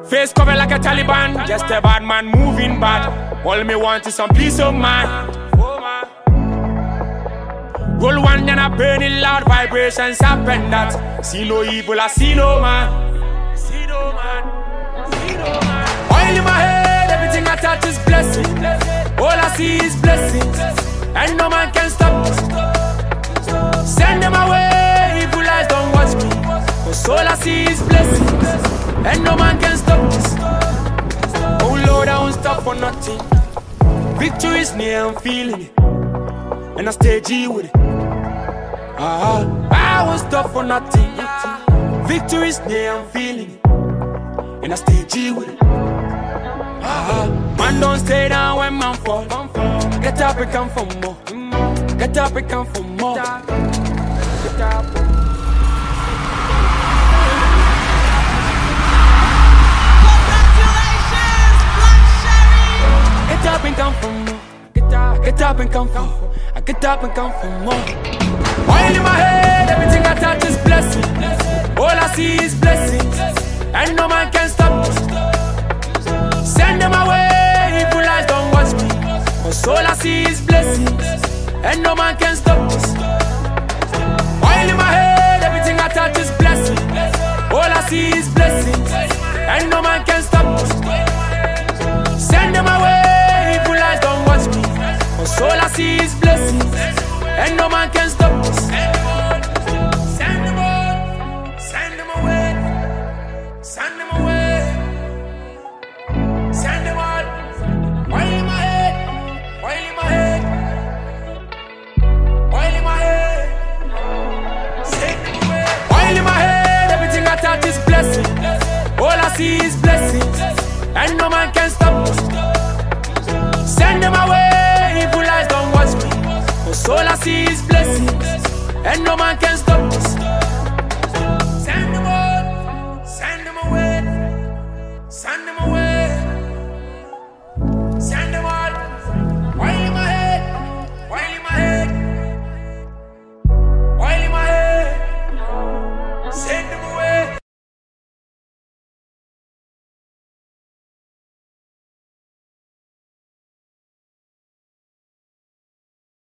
Face covered like a Taliban, just a bad man moving bad. All me want is some peace of mind. Roll one then I burn it loud, vibrations happen that. See no evil, I see no man. See no man, see no man. Oil in my head, everything I touch is blessing. All I see is blessings, and no man can stop me. Send them away, evil eyes don't watch me. Cause all I see is blessings, and no man can stop this. Oh Lord, I won't stop for nothing. Victory is near, I'm feeling it, and I stay G with it. I won't stop for nothing. Victory is near, I'm feeling it, and I stay G with it. Man don't stay down when man fall. Get up and come for more. Get up and come for more. Get up. Get up and come for more. Get up and come for more. I get up and come for more. Oil in my head, everything I touch is blessing. All I see is blessings, and no man can stop me. Send them away, evil eyes don't watch me. Cause all I see is blessings, and no man can stop this. Oil in my head, everything I touch is blessing. All I see is blessings, and no man can stop this. Send them away, evil eyes don't watch me. Cause all I see is blessings, and no man can stop this. Send them all, send them away, send them away, send them all. Oil in my head, oil in my head, oil in my head. Send them away. Oil in my head, everything I touch is blessing. All I see is blessings, and no man can stop us. Send them away, evil eyes don't watch me. Cause all I see is blessings, and no man can stop.